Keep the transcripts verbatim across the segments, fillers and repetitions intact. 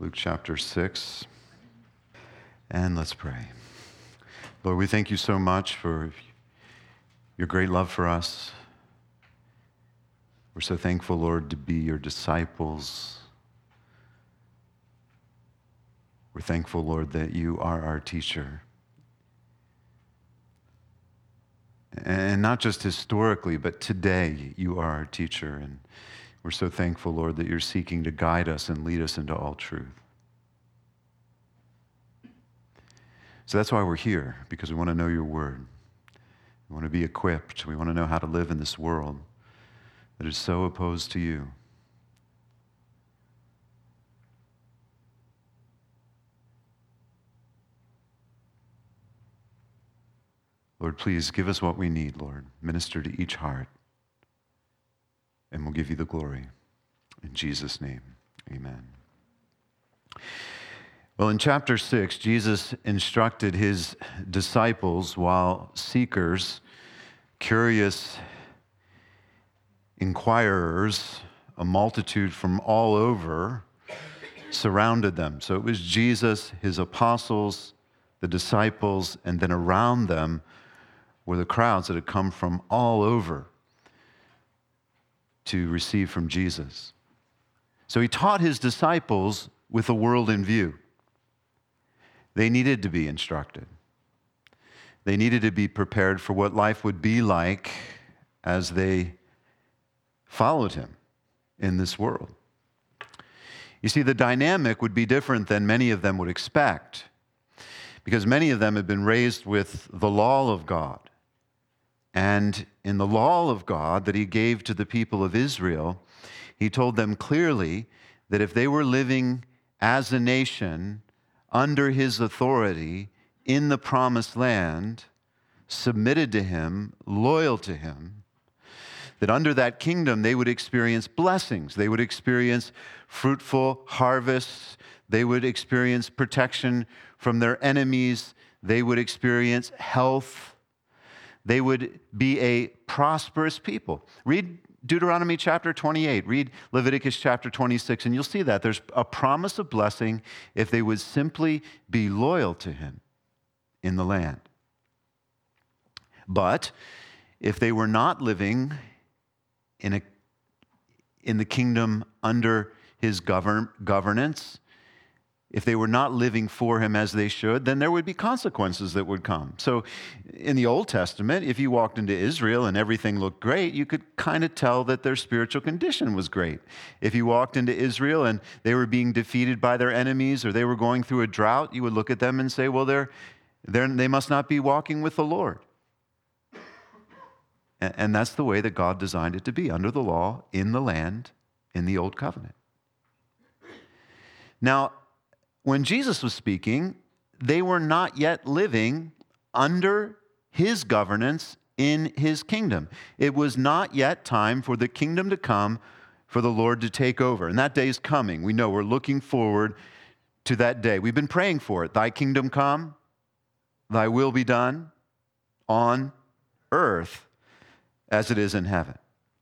Luke chapter six. And let's pray. Lord, we thank you so much for your great love for us. We're so thankful, Lord, to be your disciples. We're thankful, Lord, that you are our teacher. And not just historically, but today you are our teacher. And we're so thankful, Lord, that you're seeking to guide us and lead us into all truth. So that's why we're here, because we want to know your word. We want to be equipped. We want to know how to live in this world that is so opposed to you. Lord, please give us what we need, Lord. Minister to each heart, and we'll give you the glory. In Jesus' name, amen. Well, in chapter six, Jesus instructed his disciples while seekers, curious inquirers, a multitude from all over, surrounded them. So it was Jesus, his apostles, the disciples, and then around them were the crowds that had come from all over to receive from Jesus. So he taught his disciples with the world in view. They needed to be instructed. They needed to be prepared for what life would be like as they followed him in this world. You see, the dynamic would be different than many of them would expect, because many of them had been raised with the law of God. And in the law of God that he gave to the people of Israel, he told them clearly that if they were living as a nation under his authority in the promised land, submitted to him, loyal to him, that under that kingdom they would experience blessings. They would experience fruitful harvests. They would experience protection from their enemies. They would experience health. They would be a prosperous people. Read Deuteronomy chapter twenty-eight. Read Leviticus chapter twenty-six, and you'll see that there's a promise of blessing if they would simply be loyal to him in the land. But if they were not living in a in the kingdom under his govern, governance, if they were not living for him as they should, then there would be consequences that would come. So in the Old Testament, if you walked into Israel and everything looked great, you could kind of tell that their spiritual condition was great. If you walked into Israel and they were being defeated by their enemies or they were going through a drought, you would look at them and say, well, they're, they're, they must not be walking with the Lord. And, and that's the way that God designed it to be, under the law, in the land, in the Old Covenant. Now, when Jesus was speaking, they were not yet living under his governance in his kingdom. It was not yet time for the kingdom to come, for the Lord to take over. And that day is coming. We know we're looking forward to that day. We've been praying for it. Thy kingdom come, thy will be done on earth as it is in heaven.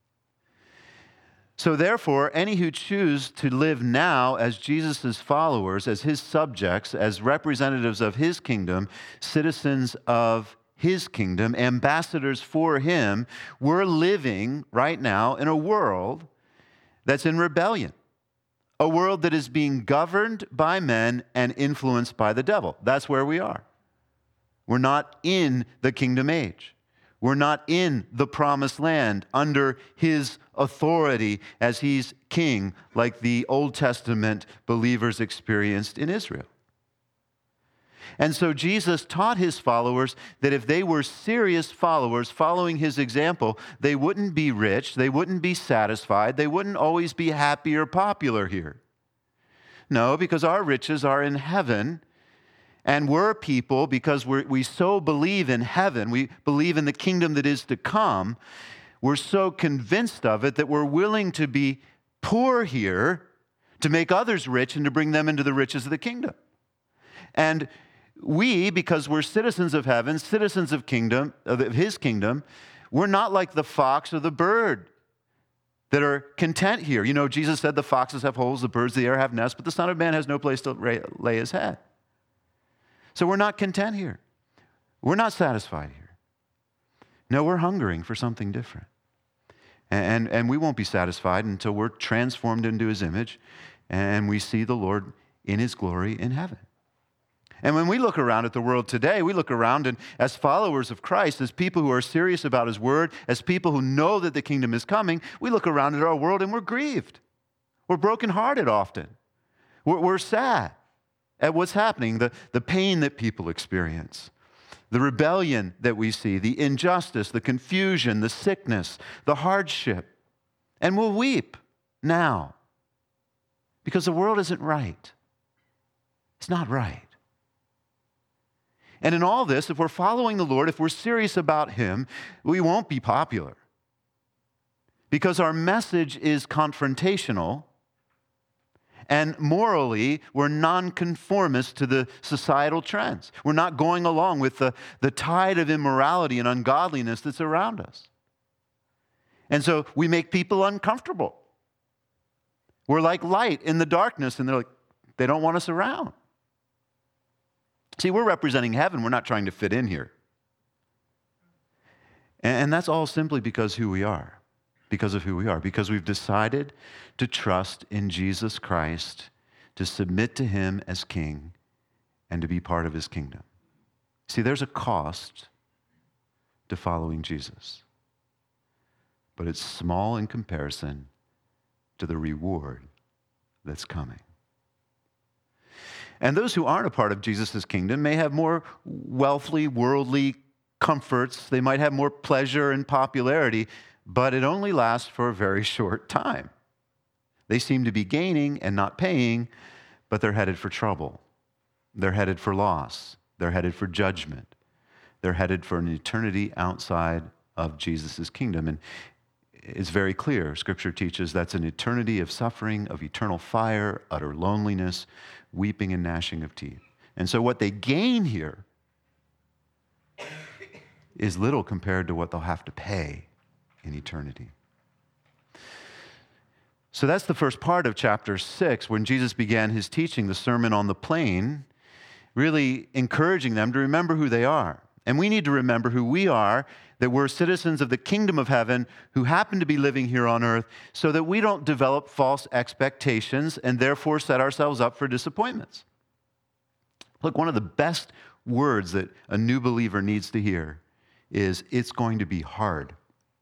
So therefore, any who choose to live now as Jesus' followers, as his subjects, as representatives of his kingdom, citizens of his kingdom, ambassadors for him, we're living right now in a world that's in rebellion, a world that is being governed by men and influenced by the devil. That's where we are. We're not in the kingdom age. We're not in the promised land under his authority as he's king, like the Old Testament believers experienced in Israel. And so Jesus taught his followers that if they were serious followers following his example, they wouldn't be rich, they wouldn't be satisfied, they wouldn't always be happy or popular here. No, because our riches are in heaven. And we're people, because we're, we so believe in heaven, we believe in the kingdom that is to come, we're so convinced of it that we're willing to be poor here to make others rich and to bring them into the riches of the kingdom. And we, because we're citizens of heaven, citizens of kingdom, of his kingdom, we're not like the fox or the bird that are content here. You know, Jesus said the foxes have holes, the birds of the air have nests, but the Son of Man has no place to lay his head. So we're not content here. We're not satisfied here. No, we're hungering for something different. And, and we won't be satisfied until we're transformed into his image and we see the Lord in his glory in heaven. And when we look around at the world today, we look around and as followers of Christ, as people who are serious about his word, as people who know that the kingdom is coming, we look around at our world and we're grieved. We're brokenhearted often. We're, we're sad at what's happening, the, the pain that people experience, the rebellion that we see, the injustice, the confusion, the sickness, the hardship. And we'll weep now because the world isn't right. It's not right. And in all this, if we're following the Lord, if we're serious about him, we won't be popular because our message is confrontational. And morally, we're nonconformist to the societal trends. We're not going along with the, the tide of immorality and ungodliness that's around us. And so we make people uncomfortable. We're like light in the darkness, and they're like, they don't want us around. See, we're representing heaven. We're not trying to fit in here. And, and that's all simply because who we are. Because of who we are, because we've decided to trust in Jesus Christ, to submit to him as king, and to be part of his kingdom. See, there's a cost to following Jesus, but it's small in comparison to the reward that's coming. And those who aren't a part of Jesus' kingdom may have more wealthy, worldly comforts. They might have more pleasure and popularity, but it only lasts for a very short time. They seem to be gaining and not paying, but they're headed for trouble. They're headed for loss. They're headed for judgment. They're headed for an eternity outside of Jesus' kingdom. And it's very clear. Scripture teaches that's an eternity of suffering, of eternal fire, utter loneliness, weeping and gnashing of teeth. And so what they gain here is little compared to what they'll have to pay in eternity. So that's the first part of chapter six, when Jesus began his teaching, the Sermon on the Plain, really encouraging them to remember who they are. And we need to remember who we are, that we're citizens of the kingdom of heaven who happen to be living here on earth, so that we don't develop false expectations and therefore set ourselves up for disappointments. Look, one of the best words that a new believer needs to hear is, it's going to be hard.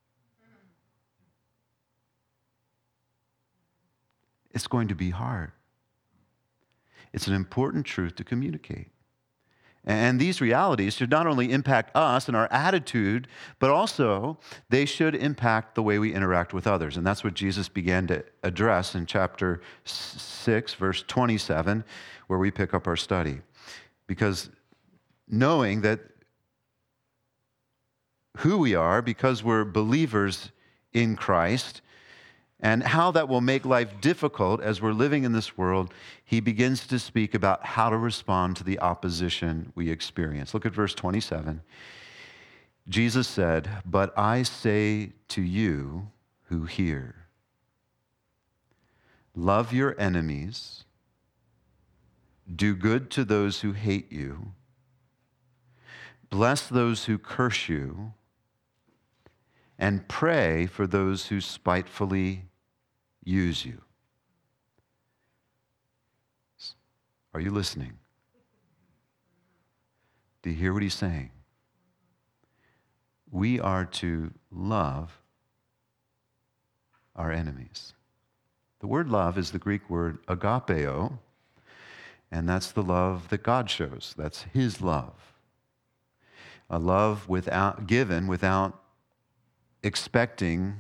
It's going to be hard. It's an important truth to communicate. And these realities should not only impact us and our attitude, but also they should impact the way we interact with others. And that's what Jesus began to address in chapter six, verse twenty-seven, where we pick up our study. Because knowing that who we are, because we're believers in Christ, and how that will make life difficult as we're living in this world, he begins to speak about how to respond to the opposition we experience. Look at verse twenty-seven. Jesus said, "But I say to you who hear, love your enemies, do good to those who hate you, bless those who curse you, and pray for those who spitefully use you." Are you listening? Do you hear what he's saying? We are to love our enemies. The word love is the Greek word agapeo, and that's the love that God shows. That's his love. A love without given without expecting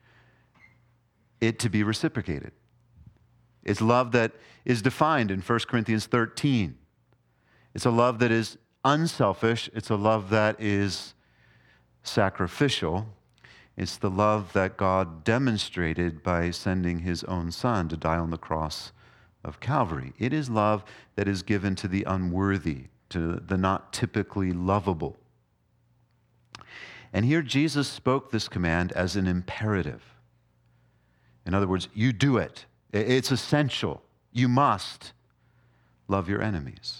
it to be reciprocated. It's love that is defined in First Corinthians thirteen. It's a love that is unselfish. It's a love that is sacrificial. It's the love that God demonstrated by sending his own Son to die on the cross of Calvary. It is love that is given to the unworthy, to the not typically lovable. And here Jesus spoke this command as an imperative. In other words, you do it. It's essential. You must love your enemies.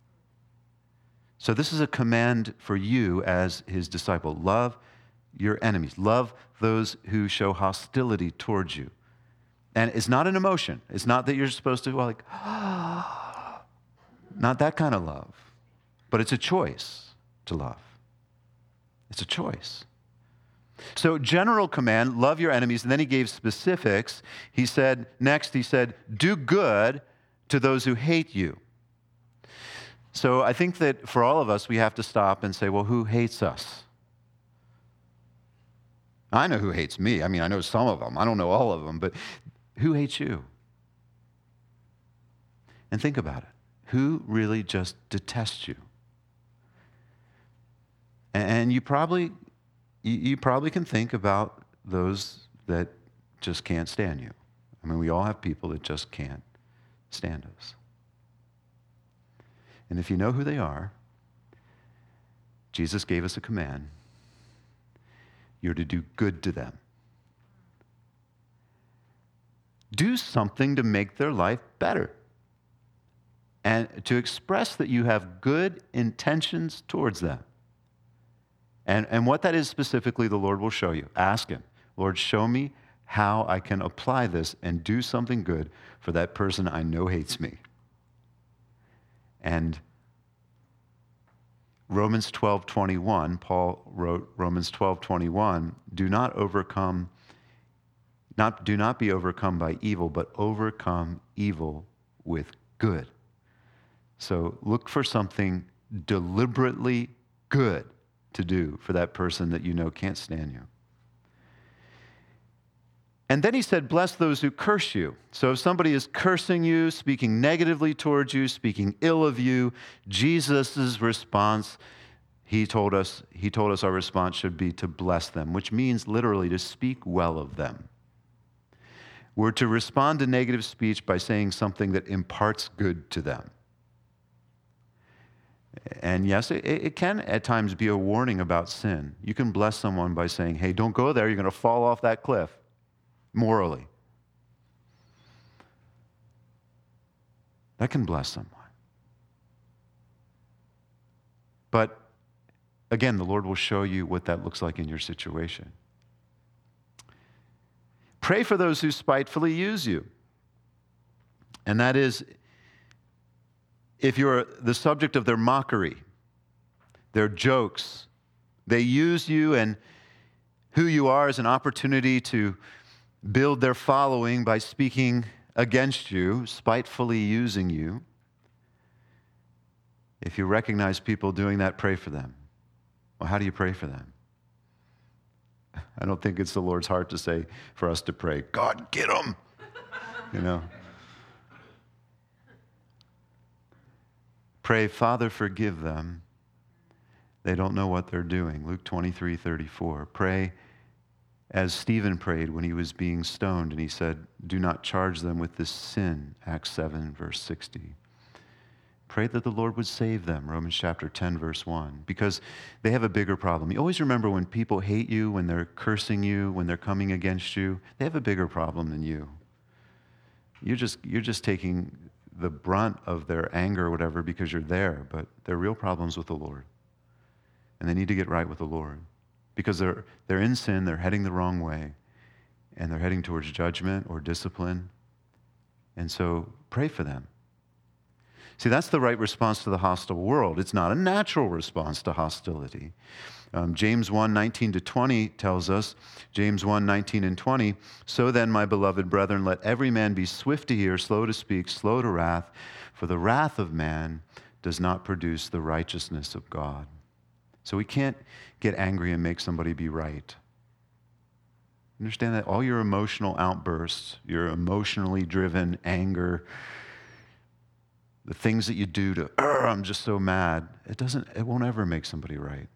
So this is a command for you as his disciple. Love your enemies. Love those who show hostility towards you. And it's not an emotion. It's not that you're supposed to, well, like, not that kind of love. But it's a choice to love. It's a choice. So general command, love your enemies. And then he gave specifics. He said, next he said, do good to those who hate you. So I think that for all of us, we have to stop and say, well, who hates us? I know who hates me. I mean, I know some of them. I don't know all of them, but who hates you? And think about it. Who really just detests you? And you probably, you probably can think about those that just can't stand you. I mean, we all have people that just can't stand us. And if you know who they are, Jesus gave us a command. You're to do good to them. Do something to make their life better. And to express that you have good intentions towards them. And, and what that is specifically, the Lord will show you. Ask him, Lord, show me how I can apply this and do something good for that person I know hates me. And Romans twelve twenty-one, Paul wrote Romans twelve twenty-one, do not overcome, not, do not be overcome by evil, but overcome evil with good. So look for something deliberately good to do for that person that you know can't stand you. And then he said, bless those who curse you. So if somebody is cursing you, speaking negatively towards you, speaking ill of you, Jesus' response, he told us, he told us our response should be to bless them, which means literally to speak well of them. We're to respond to negative speech by saying something that imparts good to them. And yes, it, it can at times be a warning about sin. You can bless someone by saying, hey, don't go there, you're going to fall off that cliff. Morally. That can bless someone. But again, the Lord will show you what that looks like in your situation. Pray for those who spitefully use you. And that is, if you're the subject of their mockery, their jokes, they use you and who you are as an opportunity to build their following by speaking against you, spitefully using you. If you recognize people doing that, pray for them. Well, how do you pray for them? I don't think it's the Lord's heart to say for us to pray, God, get them, you know. Pray, Father, forgive them. They don't know what they're doing. Luke twenty-three thirty-four. Pray as Stephen prayed when he was being stoned, and he said, do not charge them with this sin, Acts seven, verse sixty. Pray that the Lord would save them, Romans chapter ten, verse one, because they have a bigger problem. You always remember when people hate you, when they're cursing you, when they're coming against you, they have a bigger problem than you. You're just, you're just taking the brunt of their anger or whatever because you're there, but they're real problems with the Lord. And they need to get right with the Lord. Because they're, they're in sin, they're heading the wrong way, and they're heading towards judgment or discipline. And so pray for them. See, that's the right response to the hostile world. It's not a natural response to hostility. Um, James one, nineteen to twenty tells us, James one, nineteen and twenty, so then, my beloved brethren, let every man be swift to hear, slow to speak, slow to wrath, for the wrath of man does not produce the righteousness of God. So we can't get angry and make somebody be right. Understand that all your emotional outbursts, your emotionally driven anger, the things that you do to, I'm just so mad, it doesn't, it won't ever make somebody right.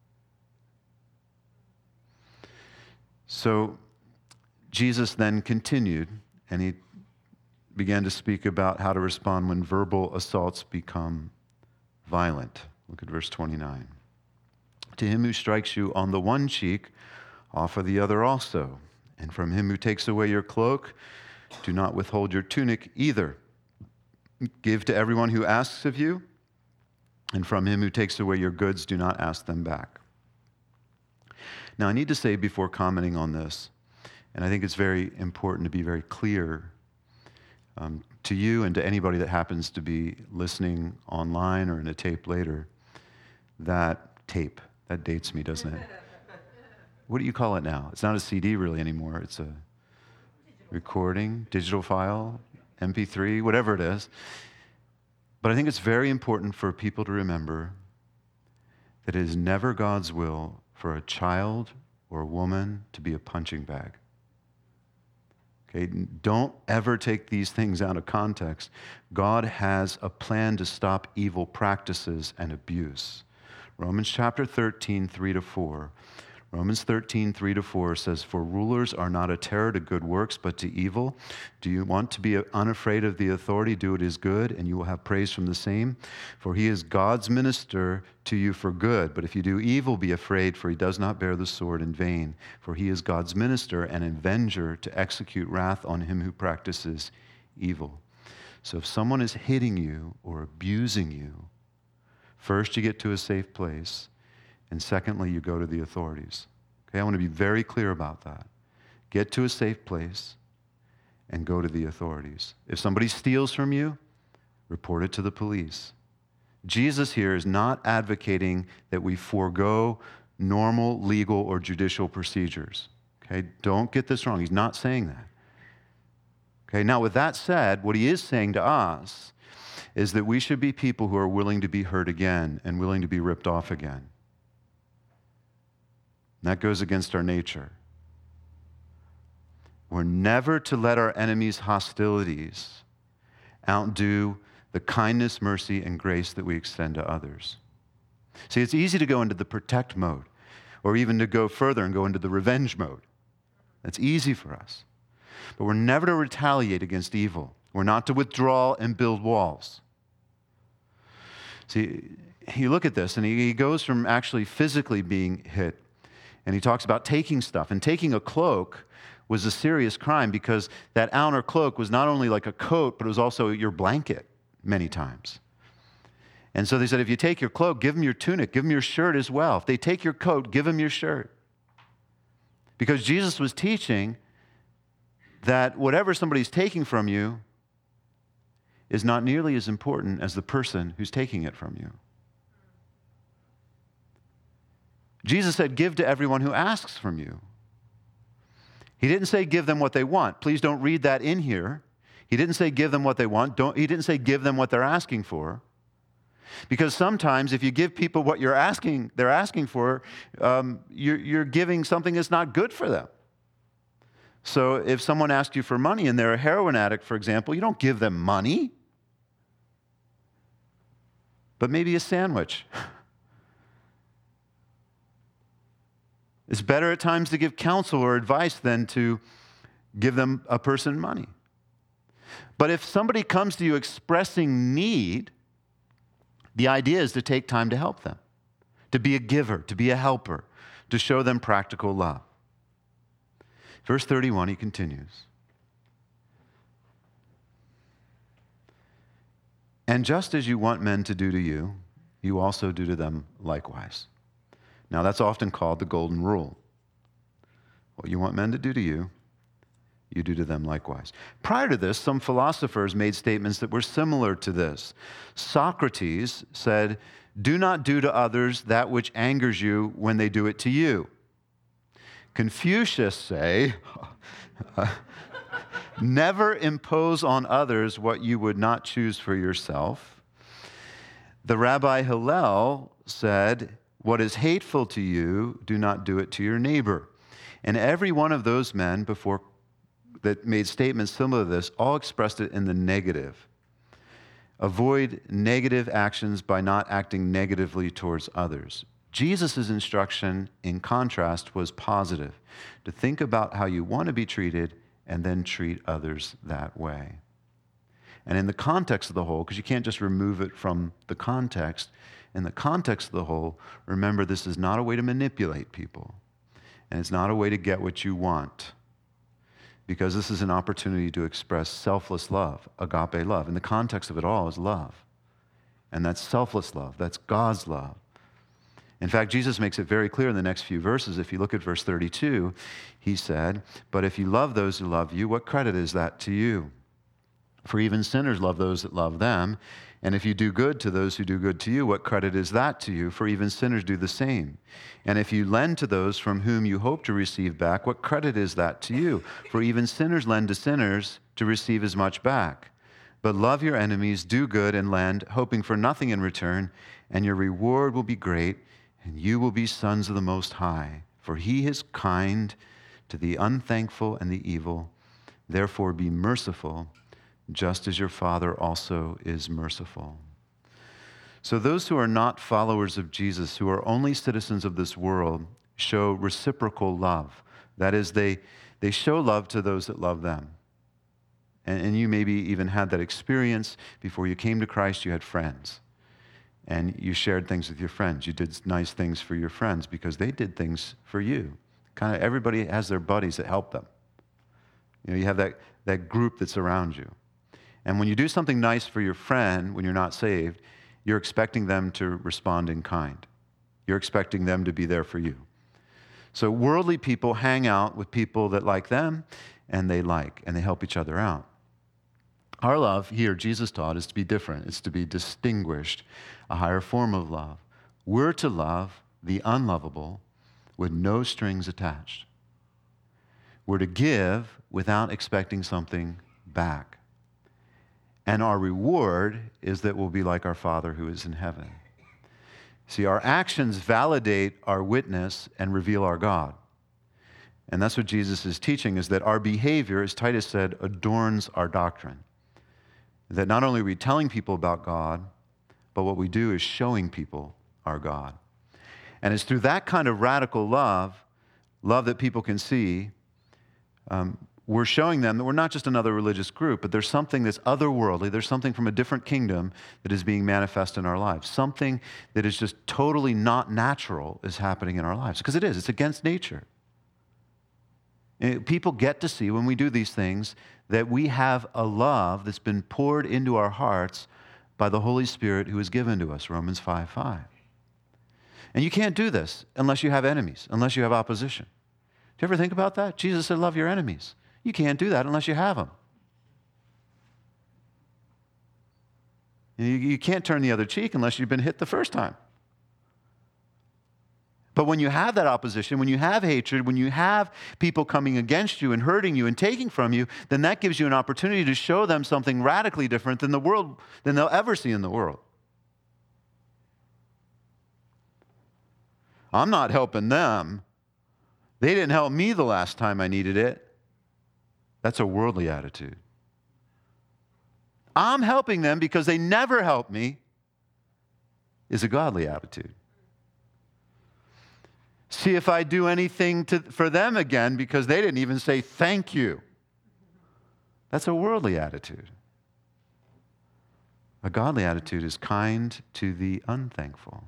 So Jesus then continued, and he began to speak about how to respond when verbal assaults become violent. Look at verse twenty-nine. To him who strikes you on the one cheek, offer the other also. And from him who takes away your cloak, do not withhold your tunic either. Give to everyone who asks of you, and from him who takes away your goods, do not ask them back. Now, I need to say before commenting on this, and I think it's very important to be very clear um, to you and to anybody that happens to be listening online or in a tape later, that tape, that dates me, doesn't it? What do you call it now? It's not a C D really anymore. It's a recording, digital file, M P three, whatever it is. But I think it's very important for people to remember that it is never God's will for a child or a woman to be a punching bag. Okay, don't ever take these things out of context. God has a plan to stop evil practices and abuse. Romans chapter thirteen, three to four. Romans thirteen, three to four says, "For rulers are not a terror to good works, but to evil. Do you want to be unafraid of the authority? Do what is good, and you will have praise from the same. For he is God's minister to you for good. But if you do evil, be afraid, for he does not bear the sword in vain. For he is God's minister and avenger to execute wrath on him who practices evil." So if someone is hitting you or abusing you, first you get to a safe place, and secondly, you go to the authorities. Okay, I want to be very clear about that. Get to a safe place and go to the authorities. If somebody steals from you, report it to the police. Jesus here is not advocating that we forego normal legal or judicial procedures. Okay, don't get this wrong. He's not saying that. Okay, now with that said, what he is saying to us is that we should be people who are willing to be hurt again and willing to be ripped off again. That goes against our nature. We're never to let our enemies' hostilities outdo the kindness, mercy, and grace that we extend to others. See, it's easy to go into the protect mode, or even to go further and go into the revenge mode. That's easy for us. But we're never to retaliate against evil. We're not to withdraw and build walls. See, you look at this, and he goes from actually physically being hit, and he talks about taking stuff. And taking a cloak was a serious crime because that outer cloak was not only like a coat, but it was also your blanket many times. And so they said, if you take your cloak, give them your tunic, give them your shirt as well. If they take your coat, give them your shirt. Because Jesus was teaching that whatever somebody's taking from you is not nearly as important as the person who's taking it from you. Jesus said, give to everyone who asks from you. He didn't say give them what they want. Please don't read that in here. He didn't say give them what they want. Don't, he didn't say give them what they're asking for. Because sometimes if you give people what you're asking, they're asking for, um, you're, you're giving something that's not good for them. So if someone asks you for money and they're a heroin addict, for example, you don't give them money, but maybe a sandwich. It's better at times to give counsel or advice than to give them a person money. But if somebody comes to you expressing need, the idea is to take time to help them, to be a giver, to be a helper, to show them practical love. Verse thirty-one, he continues. And just as you want men to do to you, you also do to them likewise. Now, that's often called the golden rule. What you want men to do to you, you do to them likewise. Prior to this, some philosophers made statements that were similar to this. Socrates said, do not do to others that which angers you when they do it to you. Confucius say, never impose on others what you would not choose for yourself. The Rabbi Hillel said, what is hateful to you, do not do it to your neighbor. And every one of those men before that made statements similar to this all expressed it in the negative. Avoid negative actions by not acting negatively towards others. Jesus' instruction, in contrast, was positive, to think about how you want to be treated and then treat others that way. And in the context of the whole, because you can't just remove it from the context, in the context of the whole, remember this is not a way to manipulate people, and it's not a way to get what you want. because this is an opportunity to express selfless love, agape love. And the context of it all is love. And that's selfless love. That's God's love. In fact, Jesus makes it very clear in the next few verses. If you look at verse thirty-two, he said, "But if you love those who love you, what credit is that to you? For even sinners love those that love them. And if you do good to those who do good to you, what credit is that to you? For even sinners do the same. And if you lend to those from whom you hope to receive back, what credit is that to you? For even sinners lend to sinners to receive as much back. But love your enemies, do good, and lend, hoping for nothing in return, and your reward will be great, and you will be sons of the Most High. For he is kind to the unthankful and the evil. Therefore be merciful, just as your Father also is merciful." So those who are not followers of Jesus, who are only citizens of this world, show reciprocal love. That is, they, they show love to those that love them. And, and you maybe even had that experience before you came to Christ. You had friends, and you shared things with your friends. You did nice things for your friends because they did things for you. Kind of everybody has their buddies that help them. You know, you have that, that group that's around you. And when you do something nice for your friend when you're not saved, you're expecting them to respond in kind. You're expecting them to be there for you. So worldly people hang out with people that like them, and they like, and they help each other out. Our love here, Jesus taught, is to be different. It's to be distinguished, a higher form of love. We're to love the unlovable with no strings attached. We're to give without expecting something back. And our reward is that we'll be like our Father who is in heaven. See, our actions validate our witness and reveal our God. And that's what Jesus is teaching, is that our behavior, as Titus said, adorns our doctrine. That not only are we telling people about God, but what we do is showing people our God. And it's through that kind of radical love, love that people can see, um, we're showing them that we're not just another religious group, but there's something that's otherworldly. There's something from a different kingdom that is being manifest in our lives. Something that is just totally not natural is happening in our lives. Because it is. It's against nature. And people get to see when we do these things that we have a love that's been poured into our hearts by the Holy Spirit who is given to us, Romans five five. And you can't do this unless you have enemies, unless you have opposition. Do you ever think about that? Jesus said, love your enemies. You can't do that unless you have them. You, you can't turn the other cheek unless you've been hit the first time. But when you have that opposition, when you have hatred, when you have people coming against you and hurting you and taking from you, then that gives you an opportunity to show them something radically different than the world, than they'll ever see in the world. I'm not helping them. They didn't help me the last time I needed it. That's a worldly attitude. I'm helping them because they never helped me is a godly attitude. See if I do anything to, for them again because they didn't even say thank you. That's a worldly attitude. A godly attitude is kind to the unthankful.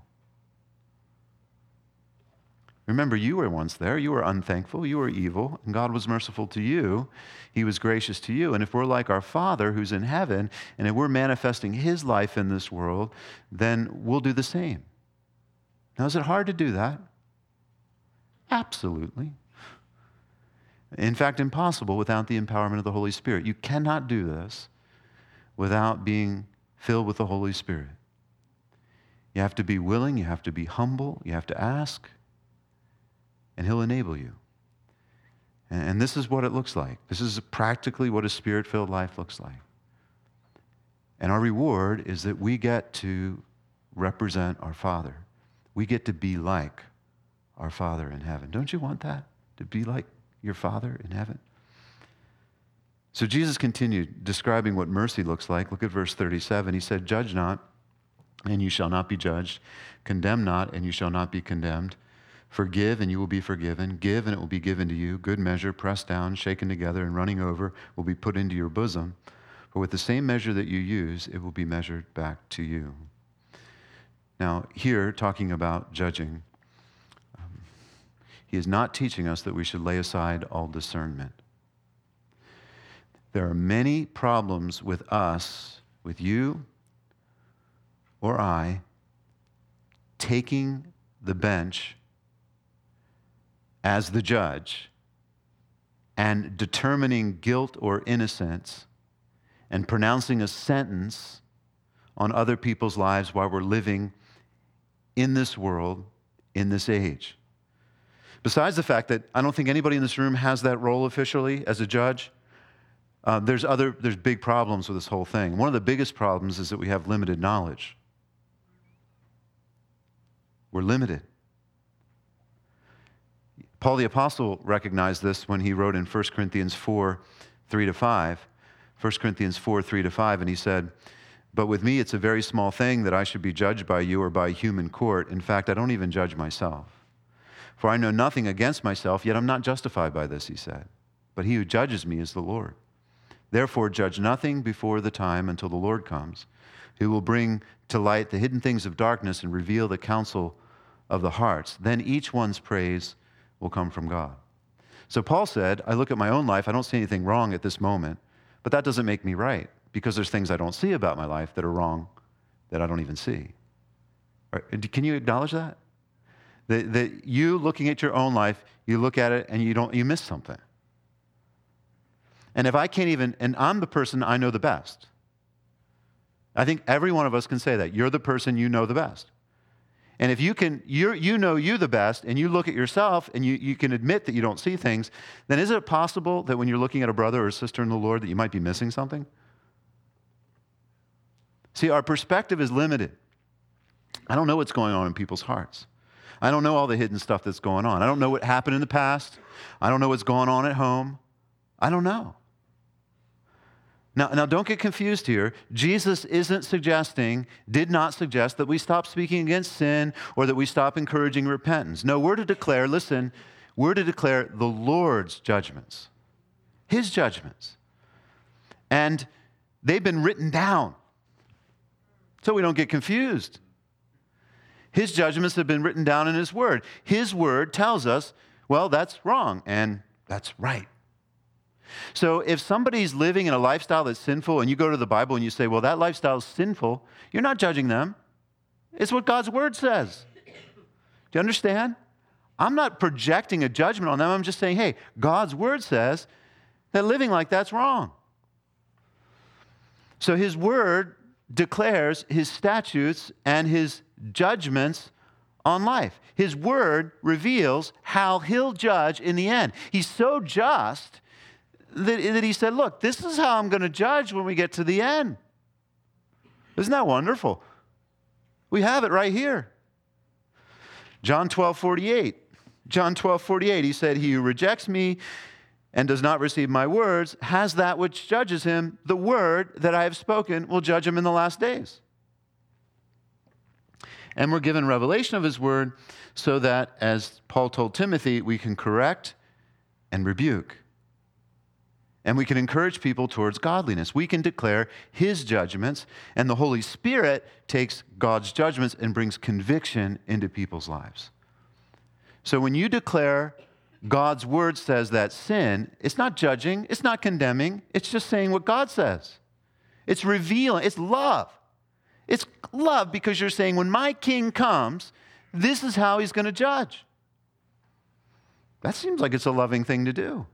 Remember, you were once there. You were unthankful. You were evil. And God was merciful to you. He was gracious to you. And if we're like our Father who's in heaven, and if we're manifesting His life in this world, then we'll do the same. Now, is it hard to do that? Absolutely. In fact, impossible without the empowerment of the Holy Spirit. You cannot do this without being filled with the Holy Spirit. You have to be willing. You have to be humble. You have to ask. And He'll enable you. And this is what it looks like. This is practically what a Spirit-filled life looks like. And our reward is that we get to represent our Father. We get to be like our Father in heaven. Don't you want that? To be like your Father in heaven? So Jesus continued describing what mercy looks like. Look at verse thirty-seven. He said, "Judge not, and you shall not be judged. Condemn not, and you shall not be condemned. Forgive, and you will be forgiven. Give, and it will be given to you. Good measure, pressed down, shaken together, and running over, will be put into your bosom. For with the same measure that you use, it will be measured back to you." Now, here, talking about judging, um, he is not teaching us that we should lay aside all discernment. There are many problems with us, with you or I, taking the bench as the judge and determining guilt or innocence and pronouncing a sentence on other people's lives while we're living in this world, in this age. Besides the fact that I don't think anybody in this room has that role officially as a judge, uh, there's other, there's big problems with this whole thing. One of the biggest problems is that we have limited knowledge. We're limited. Paul the Apostle recognized this when he wrote in First Corinthians four, three to five. First Corinthians four, three to five, and he said, "But with me it's a very small thing that I should be judged by you or by human court. In fact, I don't even judge myself. For I know nothing against myself, yet I'm not justified by this," he said. "But he who judges me is the Lord. Therefore, judge nothing before the time until the Lord comes, who will bring to light the hidden things of darkness and reveal the counsel of the hearts. Then each one's praise will come from God." So Paul said, I look at my own life, I don't see anything wrong at this moment, but that doesn't make me right, because there's things I don't see about my life that are wrong that I don't even see. Can you acknowledge that? That, that you looking at your own life, you look at it and you don't, you miss something. And if I can't even, and I'm the person I know the best. I think every one of us can say that. You're the person you know the best. And if you can, you you know you the best, and you look at yourself and you, you can admit that you don't see things, then is it possible that when you're looking at a brother or a sister in the Lord that you might be missing something? See, our perspective is limited. I don't know what's going on in people's hearts. I don't know all the hidden stuff that's going on. I don't know what happened in the past. I don't know what's going on at home. I don't know. Now, now, don't get confused here. Jesus isn't suggesting, did not suggest that we stop speaking against sin or that we stop encouraging repentance. No, we're to declare, listen, we're to declare the Lord's judgments, His judgments. And they've been written down so we don't get confused. His judgments have been written down in His Word. His Word tells us, well, that's wrong and that's right. So if somebody's living in a lifestyle that's sinful and you go to the Bible and you say, well, that lifestyle is sinful, you're not judging them. It's what God's Word says. Do you understand? I'm not projecting a judgment on them. I'm just saying, hey, God's Word says that living like that's wrong. So His Word declares His statutes and His judgments on life. His Word reveals how He'll judge in the end. He's so just that, that He said, look, this is how I'm going to judge when we get to the end. Isn't that wonderful? We have it right here. John twelve forty-eight. John twelve forty-eight, He said, he who rejects me and does not receive my words has that which judges him. The word that I have spoken will judge him in the last days. And we're given revelation of His Word so that, as Paul told Timothy, we can correct and rebuke. And we can encourage people towards godliness. We can declare His judgments, and the Holy Spirit takes God's judgments and brings conviction into people's lives. So when you declare God's Word says that sin, it's not judging, it's not condemning, it's just saying what God says. It's revealing, it's love. It's love because you're saying, when my King comes, this is how He's going to judge. That seems like it's a loving thing to do.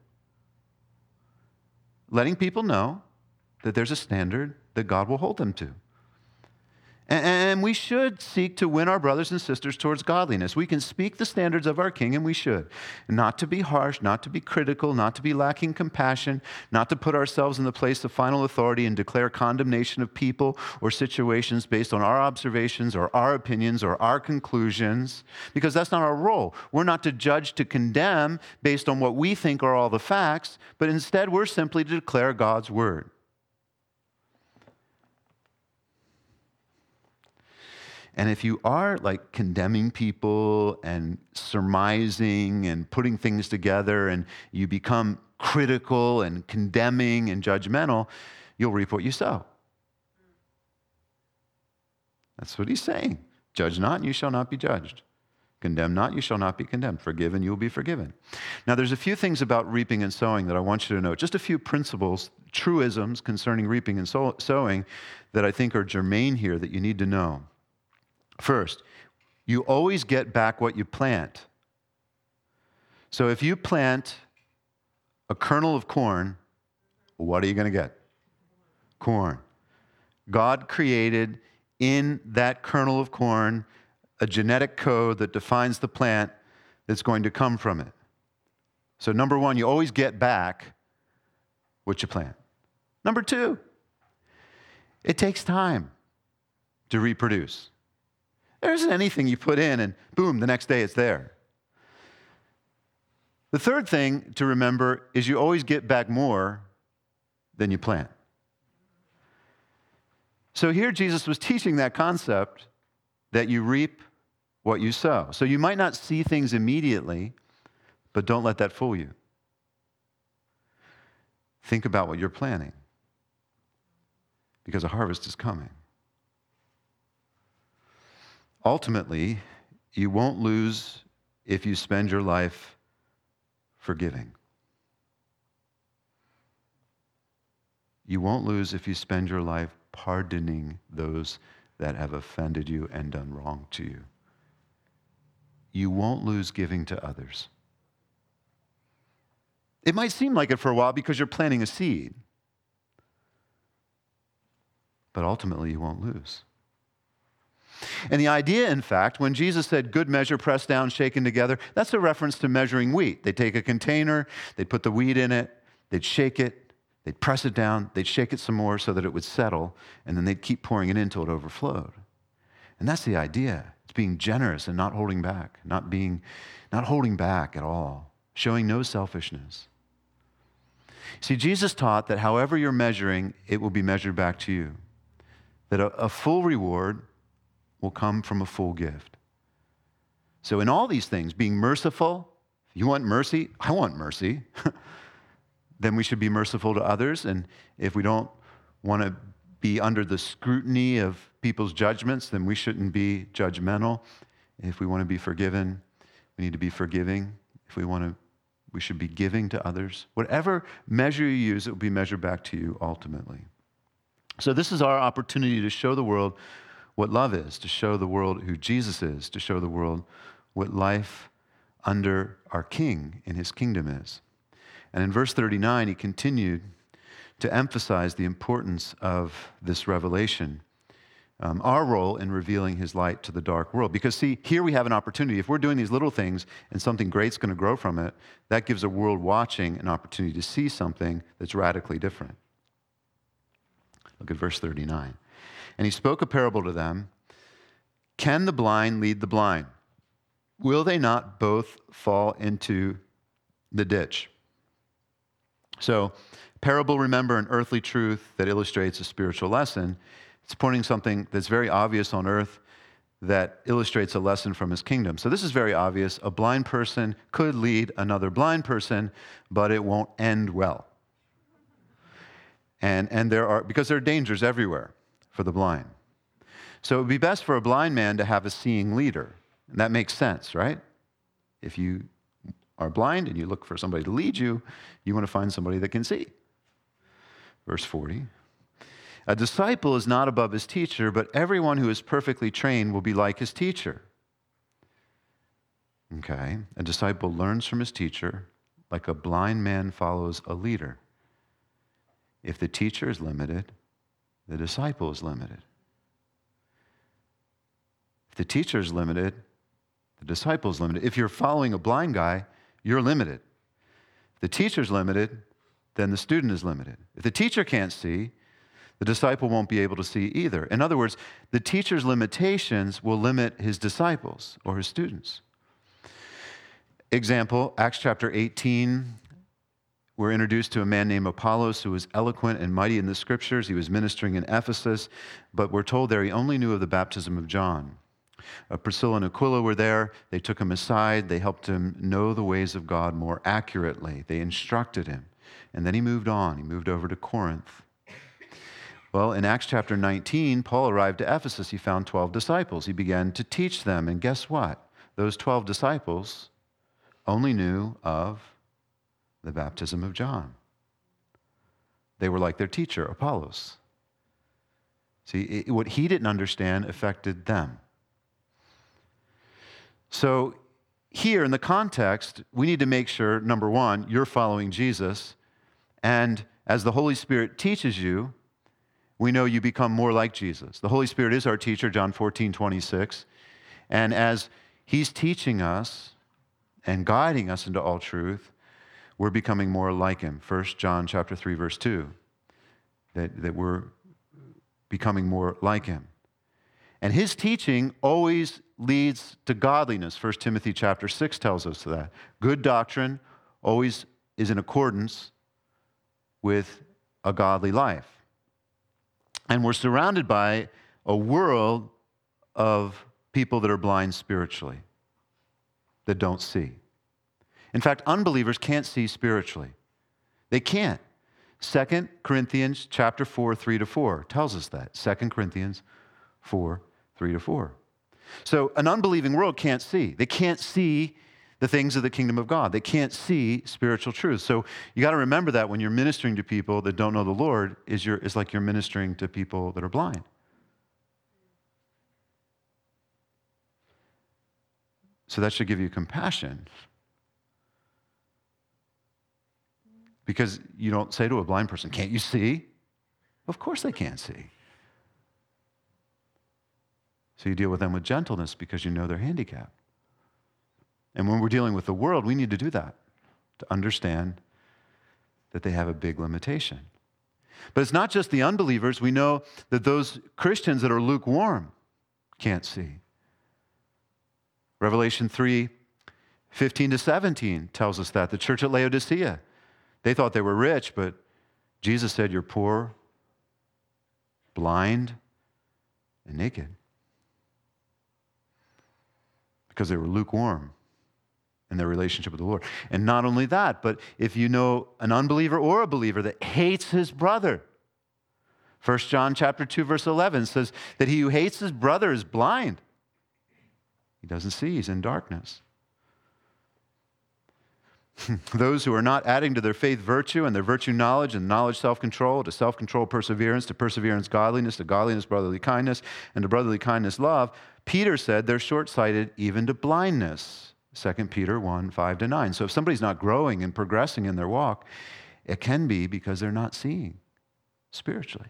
Letting people know that there's a standard that God will hold them to. And we should seek to win our brothers and sisters towards godliness. We can speak the standards of our King, and we should. Not to be harsh, not to be critical, not to be lacking compassion, not to put ourselves in the place of final authority and declare condemnation of people or situations based on our observations or our opinions or our conclusions, because that's not our role. We're not to judge, to condemn based on what we think are all the facts, but instead we're simply to declare God's Word. And if you are like condemning people and surmising and putting things together and you become critical and condemning and judgmental, you'll reap what you sow. That's what He's saying. Judge not, and you shall not be judged. Condemn not, you shall not be condemned. Forgive, and you will be forgiven. Now, there's a few things about reaping and sowing that I want you to know. Just a few principles truisms concerning reaping and sow- sowing that I think are germane here that you need to know. First, you always get back what you plant. So if you plant a kernel of corn, what are you going to get? Corn. God created in that kernel of corn a genetic code that defines the plant that's going to come from it. So number one, you always get back what you plant. Number two, it takes time to reproduce. There isn't anything you put in and boom, the next day it's there. The third thing to remember is you always get back more than you plant. So here Jesus was teaching that concept that you reap what you sow. So you might not see things immediately, but don't let that fool you. Think about what you're planting, because a harvest is coming. Ultimately, you won't lose if you spend your life forgiving. You won't lose if you spend your life pardoning those that have offended you and done wrong to you. You won't lose giving to others. It might seem like it for a while because you're planting a seed, but ultimately you won't lose. And the idea, in fact, when Jesus said, good measure, pressed down, shaken together, that's a reference to measuring wheat. They'd take a container, they'd put the wheat in it, they'd shake it, they'd press it down, they'd shake it some more so that it would settle, and then they'd keep pouring it in until it overflowed. And that's the idea. It's being generous and not holding back, not being, not holding back at all, showing no selfishness. See, Jesus taught that however you're measuring, it will be measured back to you. That a, a full reward will come from a full gift. So in all these things, being merciful, if you want mercy, I want mercy, then we should be merciful to others. And if we don't want to be under the scrutiny of people's judgments, then we shouldn't be judgmental. If we want to be forgiven, we need to be forgiving. If we want to, we should be giving to others. Whatever measure you use, it will be measured back to you ultimately. So this is our opportunity to show the world what love is, to show the world who Jesus is, to show the world what life under our King in his kingdom is. And in verse thirty-nine, he continued to emphasize the importance of this revelation, um, our role in revealing his light to the dark world. Because see, here we have an opportunity. If we're doing these little things and something great's going to grow from it, that gives a world watching an opportunity to see something that's radically different. Look at verse thirty-nine. And he spoke a parable to them. Can the blind lead the blind? Will they not both fall into the ditch? So, parable, remember, an earthly truth that illustrates a spiritual lesson. It's pointing something that's very obvious on earth that illustrates a lesson from his kingdom. So this is very obvious. A blind person could lead another blind person, but it won't end well. And, and there are, because there are dangers everywhere for the blind. So it would be best for a blind man to have a seeing leader. And that makes sense, right? If you are blind and you look for somebody to lead you, you want to find somebody that can see. Verse forty. A disciple is not above his teacher, but everyone who is perfectly trained will be like his teacher. Okay. A disciple learns from his teacher like a blind man follows a leader. If the teacher is limited, the disciple is limited. If the teacher is limited, the disciple is limited. If you're following a blind guy, you're limited. If the teacher's limited, then the student is limited. If the teacher can't see, the disciple won't be able to see either. In other words, the teacher's limitations will limit his disciples or his students. Example, Acts chapter eighteen, we're introduced to a man named Apollos who was eloquent and mighty in the scriptures. He was ministering in Ephesus, but we're told there he only knew of the baptism of John. Uh, Priscilla and Aquila were there. They took him aside. They helped him know the ways of God more accurately. They instructed him. And then he moved on. He moved over to Corinth. Well, in Acts chapter nineteen, Paul arrived to Ephesus. He found twelve disciples. He began to teach them. And guess what? Those twelve disciples only knew of the baptism of John. They were like their teacher, Apollos. See, it, what he didn't understand affected them. So here in the context, we need to make sure, number one, you're following Jesus, and as the Holy Spirit teaches you, we know you become more like Jesus. The Holy Spirit is our teacher, John fourteen twenty-six, and as he's teaching us and guiding us into all truth, we're becoming more like him. First John chapter three, verse two, that, that we're becoming more like him. And his teaching always leads to godliness. First Timothy chapter six tells us that. Good doctrine always is in accordance with a godly life. And we're surrounded by a world of people that are blind spiritually, that don't see. In fact, unbelievers can't see spiritually. They can't. Second Corinthians chapter four, three to four tells us that. Second Corinthians four, three to four. So an unbelieving world can't see. They can't see the things of the kingdom of God. They can't see spiritual truth. So you got to remember that when you're ministering to people that don't know the Lord, is you're, it's like you're ministering to people that are blind. So that should give you compassion. Because you don't say to a blind person, can't you see? Of course they can't see. So you deal with them with gentleness because you know they're handicapped. And when we're dealing with the world, we need to do that, to understand that they have a big limitation. But it's not just the unbelievers. We know that those Christians that are lukewarm can't see. Revelation three, fifteen to seventeen tells us that. The church at Laodicea, they thought they were rich, but Jesus said, you're poor, blind, and naked. Because they were lukewarm in their relationship with the Lord. And not only that, but if you know an unbeliever or a believer that hates his brother, First John chapter two, verse eleven says that he who hates his brother is blind. He doesn't see, he's in darkness. Those who are not adding to their faith virtue, and their virtue knowledge, and knowledge self-control, to self-control perseverance, to perseverance godliness, to godliness brotherly kindness, and to brotherly kindness love, Peter said they're short-sighted even to blindness. Second Peter one, five to nine. So if somebody's not growing and progressing in their walk, it can be because they're not seeing spiritually.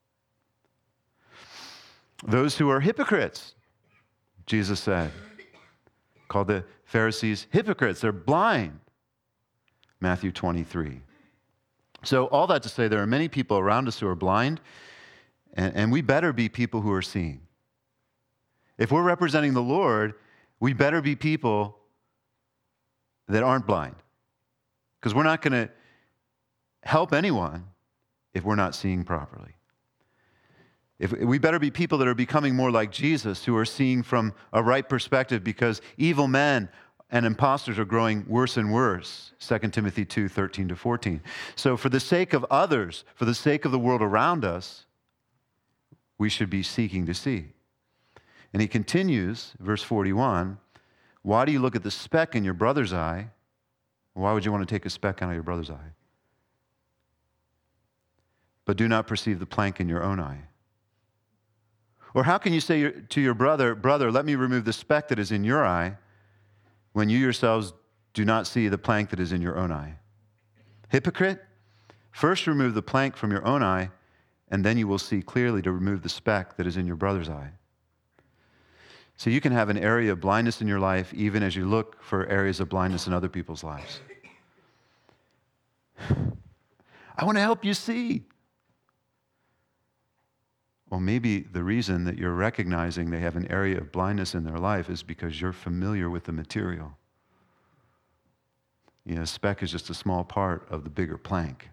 Those who are hypocrites, Jesus said, called the Pharisees hypocrites. They're blind. Matthew twenty-three. So all that to say, there are many people around us who are blind, and, and we better be people who are seeing. If we're representing the Lord, we better be people that aren't blind, because we're not going to help anyone if we're not seeing properly. If, we better be people that are becoming more like Jesus, who are seeing from a right perspective, because evil men and imposters are growing worse and worse. Second Timothy two, thirteen to fourteen. So for the sake of others, for the sake of the world around us, we should be seeking to see. And he continues, verse forty-one, why do you look at the speck in your brother's eye? Why would you want to take a speck out of your brother's eye? But do not perceive the plank in your own eye. Or how can you say to your brother, brother, let me remove the speck that is in your eye, when you yourselves do not see the plank that is in your own eye? Hypocrite, first remove the plank from your own eye, and then you will see clearly to remove the speck that is in your brother's eye. So you can have an area of blindness in your life even as you look for areas of blindness in other people's lives. I want to help you see. Well, maybe the reason that you're recognizing they have an area of blindness in their life is because you're familiar with the material. You know, a speck is just a small part of the bigger plank.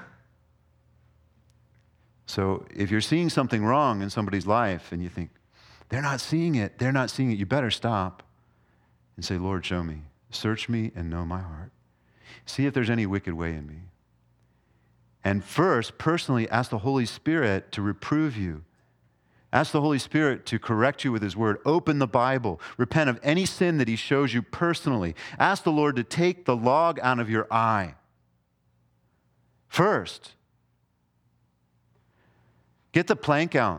So if you're seeing something wrong in somebody's life and you think, they're not seeing it, they're not seeing it, you better stop and say, Lord, show me. Search me and know my heart. See if there's any wicked way in me. And first, personally, ask the Holy Spirit to reprove you. Ask the Holy Spirit to correct you with His Word. Open the Bible. Repent of any sin that He shows you personally. Ask the Lord to take the log out of your eye. First, Get the plank out.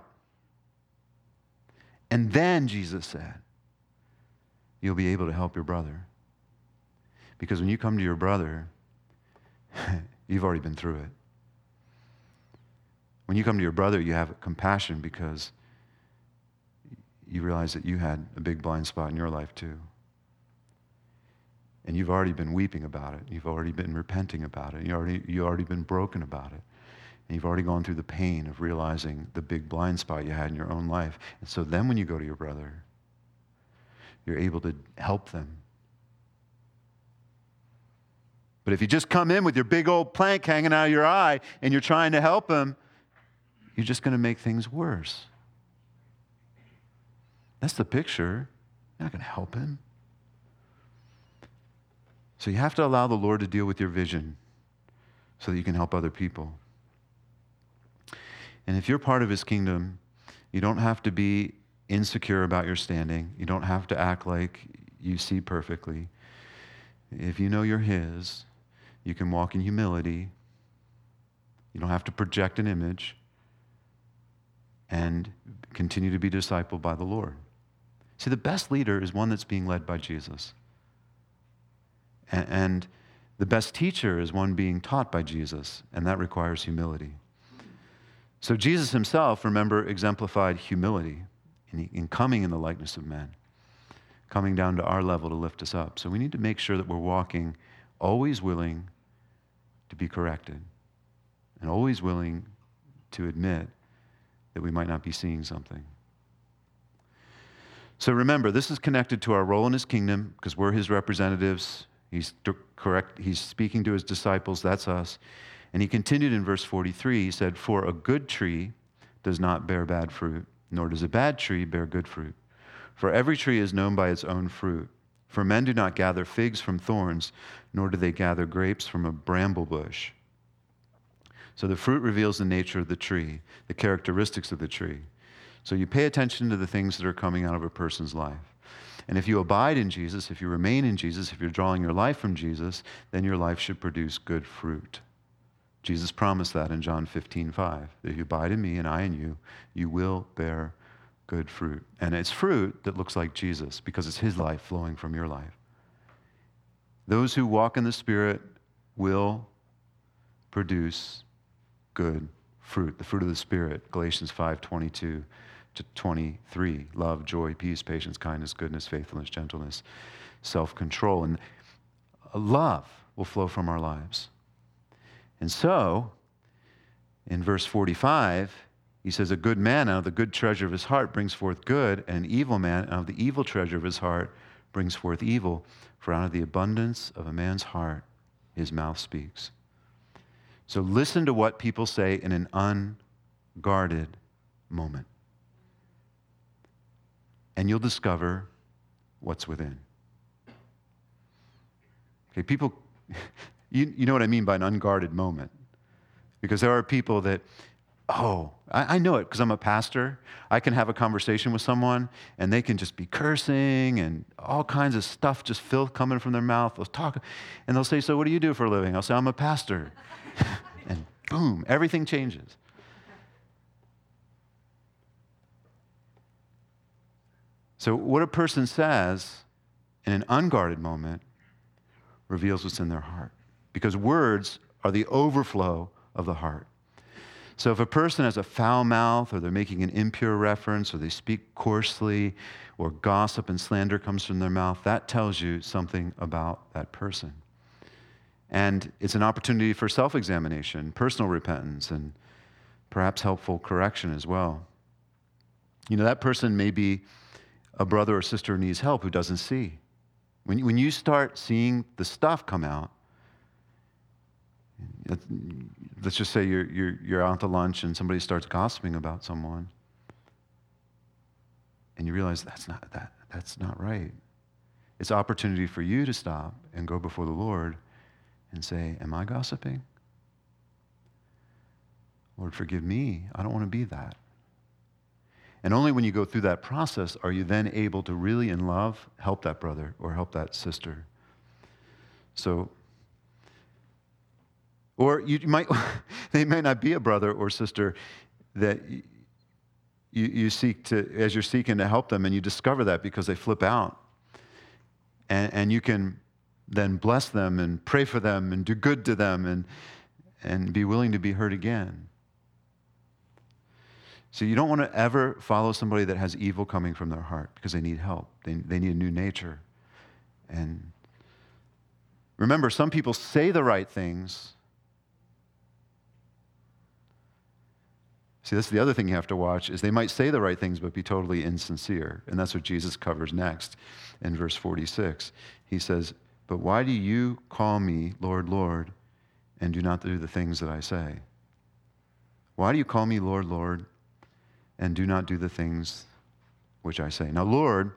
And then, Jesus said, you'll be able to help your brother. Because when you come to your brother, you've already been through it. When you come to your brother, you have compassion because you realize that you had a big blind spot in your life too. And you've already been weeping about it. You've already been repenting about it. You already, you've already been broken about it. And you've already gone through the pain of realizing the big blind spot you had in your own life. And so then when you go to your brother, you're able to help them. But if you just come in with your big old plank hanging out of your eye and you're trying to help them, you're just going to make things worse. That's the picture. You're not going to help him. So you have to allow the Lord to deal with your vision so that you can help other people. And if you're part of his kingdom, you don't have to be insecure about your standing. You don't have to act like you see perfectly. If you know you're his, you can walk in humility. You don't have to project an image and continue to be discipled by the Lord. See, the best leader is one that's being led by Jesus. And the best teacher is one being taught by Jesus, and that requires humility. So Jesus himself, remember, exemplified humility in, in coming in the likeness of men, coming down to our level to lift us up. So we need to make sure that we're walking always willing to be corrected and always willing to admit that we might not be seeing something. So remember, this is connected to our role in his kingdom because we're his representatives. He's correct. He's speaking to his disciples. That's us. And he continued in verse forty-three. He said, for a good tree does not bear bad fruit, nor does a bad tree bear good fruit. For every tree is known by its own fruit. For men do not gather figs from thorns, nor do they gather grapes from a bramble bush. So the fruit reveals the nature of the tree, the characteristics of the tree. So you pay attention to the things that are coming out of a person's life. And if you abide in Jesus, if you remain in Jesus, if you're drawing your life from Jesus, then your life should produce good fruit. Jesus promised that in John fifteen five, that if you abide in me and I in you, you will bear good fruit. And it's fruit that looks like Jesus because it's his life flowing from your life. Those who walk in the Spirit will produce good fruit, the fruit of the Spirit, Galatians five twenty-two to twenty-three, love, joy, peace, patience, kindness, goodness, faithfulness, gentleness, self-control. And love will flow from our lives. And so, in verse forty-five, he says, a good man out of the good treasure of his heart brings forth good, and an evil man out of the evil treasure of his heart brings forth evil. For out of the abundance of a man's heart, his mouth speaks. So listen to what people say in an unguarded moment. And you'll discover what's within. Okay, people, you, you know what I mean by an unguarded moment. Because there are people that, oh, I, I know it because I'm a pastor. I can have a conversation with someone and they can just be cursing and all kinds of stuff, just filth coming from their mouth. They'll talk and they'll say, so what do you do for a living? I'll say, I'm a pastor. And boom, everything changes. So what a person says in an unguarded moment reveals what's in their heart. Because words are the overflow of the heart. So if a person has a foul mouth, or they're making an impure reference, or they speak coarsely, or gossip and slander comes from their mouth, that tells you something about that person. And it's an opportunity for self-examination, personal repentance, and perhaps helpful correction as well. You know, that person may be a brother or sister who needs help who doesn't see. When, when you start seeing the stuff come out, let's just say you're, you're, you're out to lunch and somebody starts gossiping about someone, and you realize that's not, that, that's not right. It's an opportunity for you to stop and go before the Lord and say, am I gossiping? Lord, forgive me. I don't want to be that. And only when you go through that process are you then able to really, in love, help that brother or help that sister. So, or you might, they may not be a brother or sister. that you, you seek to, as you're seeking to help them, and you discover that because they flip out. And, and you can then bless them and pray for them and do good to them and, and be willing to be hurt again. So you don't want to ever follow somebody that has evil coming from their heart because they need help. They, they need a new nature. And remember, some people say the right things. See, that's the other thing you have to watch, is they might say the right things but be totally insincere. And that's what Jesus covers next in verse forty-six. He says, "But why do you call me Lord, Lord, and do not do the things that I say? Why do you call me Lord, Lord, and do not do the things which I say?" Now, Lord,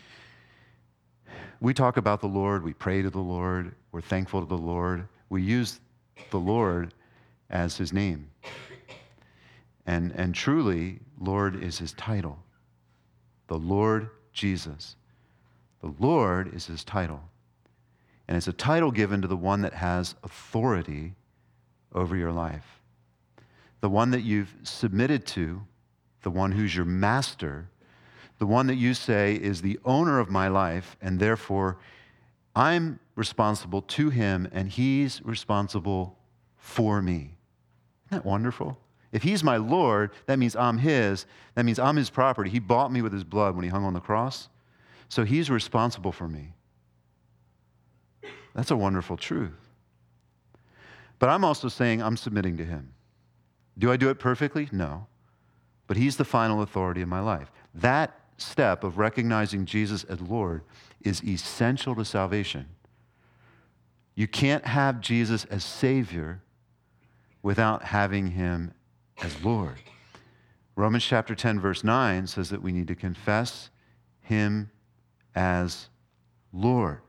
we talk about the Lord, we pray to the Lord, we're thankful to the Lord. We use the Lord as his name. And, and truly, Lord is his title. The Lord Jesus. The Lord is his title. And it's a title given to the one that has authority over your life. The one that you've submitted to, the one who's your master, the one that you say is the owner of my life, and therefore I'm responsible to him and he's responsible for me. Isn't that wonderful? If he's my Lord, that means I'm his. That means I'm his property. He bought me with his blood when he hung on the cross. So he's responsible for me. That's a wonderful truth. But I'm also saying I'm submitting to him. Do I do it perfectly? No. But he's the final authority in my life. That step of recognizing Jesus as Lord is essential to salvation. You can't have Jesus as Savior without having him as Lord. Romans chapter ten, verse nine says that we need to confess him as Lord.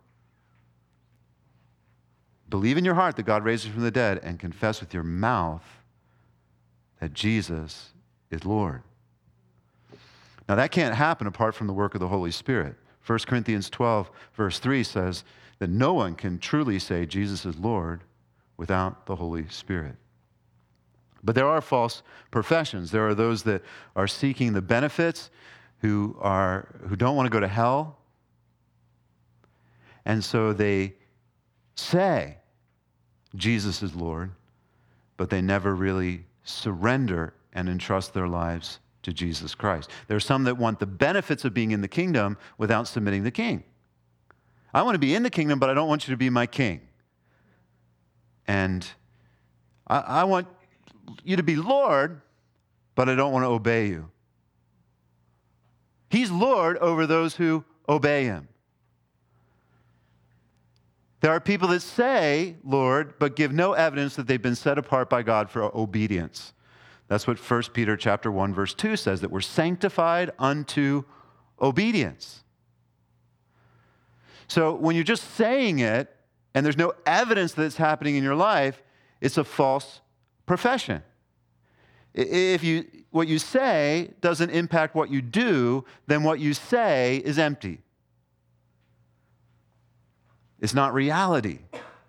Believe in your heart that God raised him from the dead, and confess with your mouth that Jesus is Lord. Now that can't happen apart from the work of the Holy Spirit. First Corinthians twelve, verse three says that no one can truly say Jesus is Lord without the Holy Spirit. But there are false professions. There are those that are seeking the benefits, who are who don't want to go to hell. And so they say Jesus is Lord, but they never really surrender and entrust their lives to Jesus Christ. There are some that want the benefits of being in the kingdom without submitting to the king. I want to be in the kingdom, but I don't want you to be my king. And I, I want you to be Lord, but I don't want to obey you. He's Lord over those who obey him. There are people that say, Lord, but give no evidence that they've been set apart by God for obedience. That's what First Peter chapter one, verse two says, that we're sanctified unto obedience. So when you're just saying it, and there's no evidence that it's happening in your life, it's a false profession. If you what you say doesn't impact what you do, then what you say is empty. It's not reality.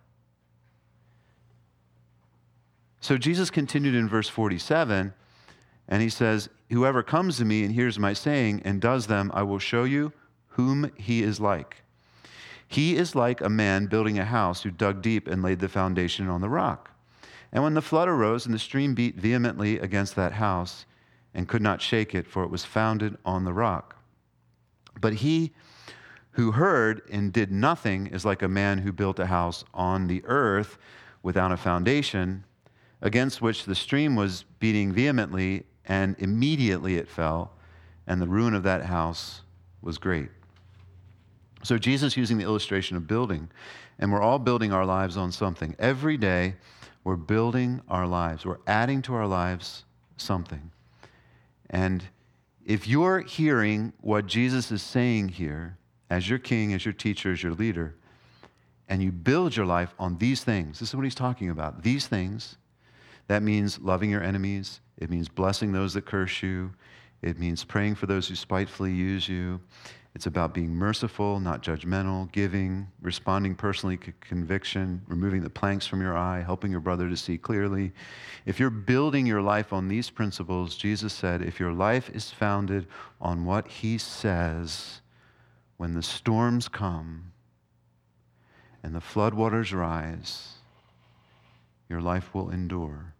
So Jesus continued in verse forty-seven, and he says, "Whoever comes to me and hears my saying and does them, I will show you whom he is like. He is like a man building a house who dug deep and laid the foundation on the rock. And when the flood arose and the stream beat vehemently against that house and could not shake it, for it was founded on the rock. But he who heard and did nothing is like a man who built a house on the earth without a foundation, against which the stream was beating vehemently, and immediately it fell, and the ruin of that house was great." So Jesus using the illustration of building, and we're all building our lives on something. Every day, we're building our lives. We're adding to our lives something. And if you're hearing what Jesus is saying here, as your king, as your teacher, as your leader, and you build your life on these things, this is what he's talking about, these things, that means loving your enemies. It means blessing those that curse you. It means praying for those who spitefully use you. It's about being merciful, not judgmental, giving, responding personally to conviction, removing the planks from your eye, helping your brother to see clearly. If you're building your life on these principles, Jesus said, if your life is founded on what he says, when the storms come and the floodwaters rise, your life will endure.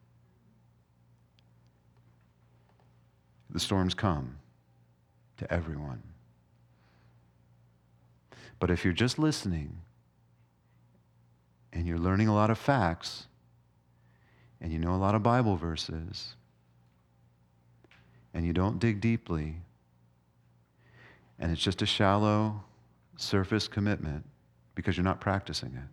The storms come to everyone. But if you're just listening and you're learning a lot of facts and you know a lot of Bible verses and you don't dig deeply and it's just a shallow surface commitment because you're not practicing it,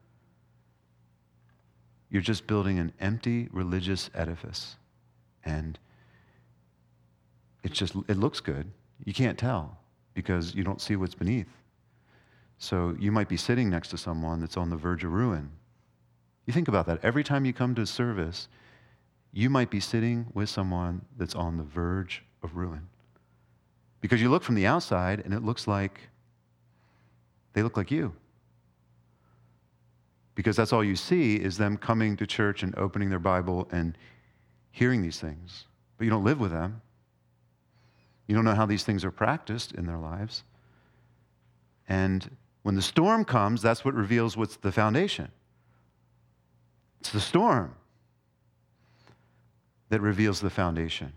you're just building an empty religious edifice, and it's just, it looks good. You can't tell because you don't see what's beneath. So you might be sitting next to someone that's on the verge of ruin. You think about that. Every time you come to service, you might be sitting with someone that's on the verge of ruin. Because you look from the outside and it looks like they look like you. Because that's all you see is them coming to church and opening their Bible and hearing these things. But you don't live with them. You don't know how these things are practiced in their lives. And when the storm comes, that's what reveals what's the foundation. It's the storm that reveals the foundation.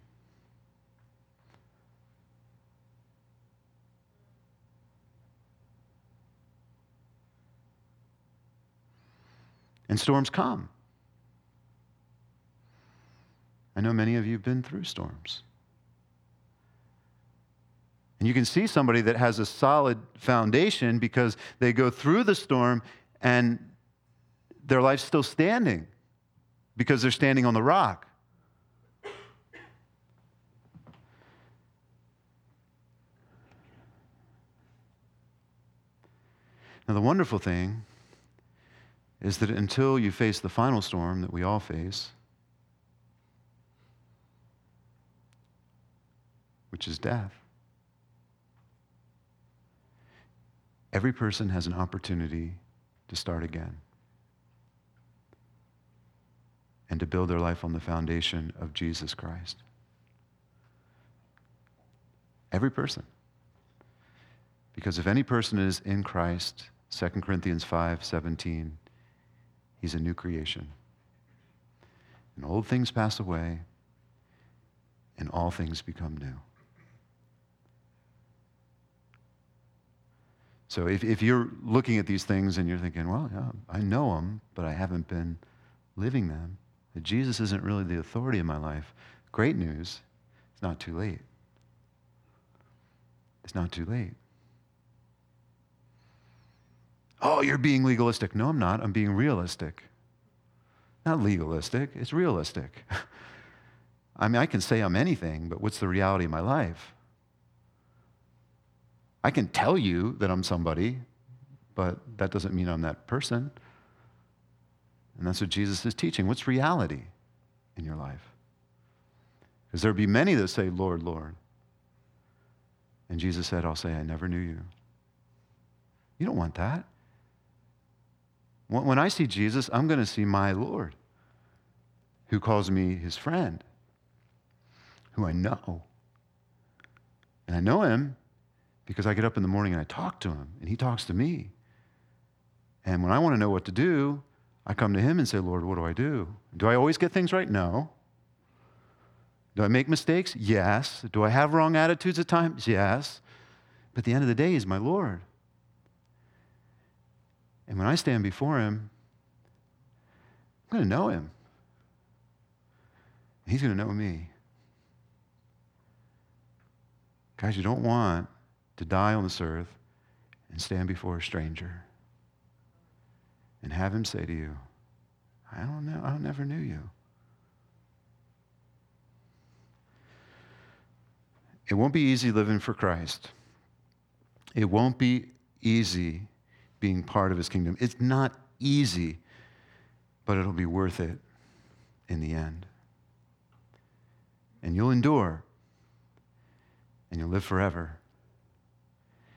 And storms come. I know many of you have been through storms. And you can see somebody that has a solid foundation because they go through the storm and their life's still standing because they're standing on the rock. Now, the wonderful thing is that until you face the final storm that we all face, which is death, every person has an opportunity to start again and to build their life on the foundation of Jesus Christ. Every person. Because if any person is in Christ, Second Corinthians five seventeen, he's a new creation. And old things pass away, and all things become new. So if, if you're looking at these things and you're thinking, well, yeah, I know them, but I haven't been living them, that Jesus isn't really the authority in my life, great news, it's not too late. It's not too late. Oh, you're being legalistic. No, I'm not. I'm being realistic. Not legalistic. It's realistic. I mean, I can say I'm anything, but what's the reality of my life? I can tell you that I'm somebody, but that doesn't mean I'm that person. And that's what Jesus is teaching. What's reality in your life? Because there'll be many that say, Lord, Lord. And Jesus said, I'll say, I never knew you. You don't want that. When I see Jesus, I'm going to see my Lord, who calls me his friend, who I know. And I know him because I get up in the morning and I talk to him, and he talks to me. And when I want to know what to do, I come to him and say, Lord, what do I do? Do I always get things right? No. Do I make mistakes? Yes. Do I have wrong attitudes at times? Yes. But at the end of the day, he's my Lord. And when I stand before him, I'm going to know him. He's going to know me. Guys, you don't want to die on this earth and stand before a stranger and have him say to you, I don't know, I never knew you. It won't be easy living for Christ. It won't be easy being part of his kingdom. It's not easy, but it'll be worth it in the end. And you'll endure, and you'll live forever.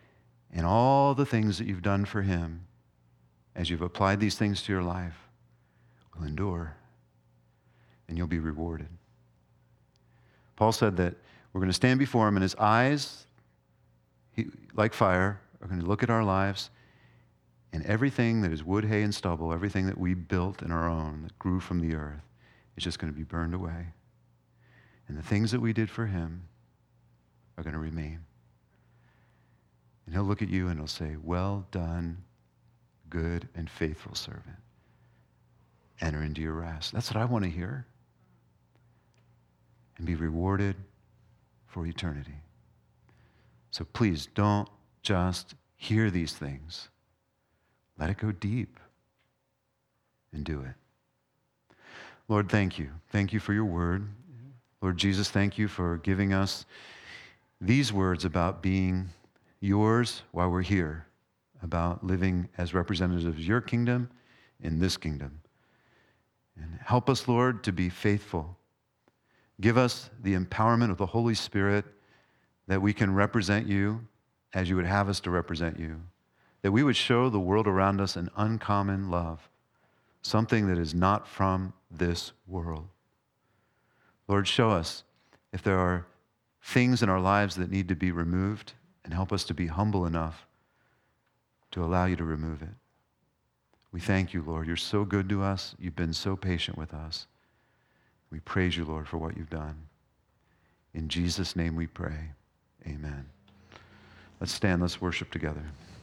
And all the things that you've done for him, as you've applied these things to your life, will endure, and you'll be rewarded. Paul said that we're going to stand before him, and his eyes, he, like fire, are going to look at our lives, and everything that is wood, hay, and stubble, everything that we built in our own, that grew from the earth, is just going to be burned away. And the things that we did for him are going to remain. And he'll look at you and he'll say, well done, good and faithful servant. Enter into your rest. That's what I want to hear. And be rewarded for eternity. So please don't just hear these things. Let it go deep and do it. Lord, thank you. Thank you for your word. Lord Jesus, thank you for giving us these words about being yours while we're here, about living as representatives of your kingdom in this kingdom. And help us, Lord, to be faithful. Give us the empowerment of the Holy Spirit that we can represent you as you would have us to represent you, that we would show the world around us an uncommon love, something that is not from this world. Lord, show us if there are things in our lives that need to be removed, and help us to be humble enough to allow you to remove it. We thank you, Lord. You're so good to us. You've been so patient with us. We praise you, Lord, for what you've done. In Jesus' name we pray. Amen. Let's stand. Let's worship together.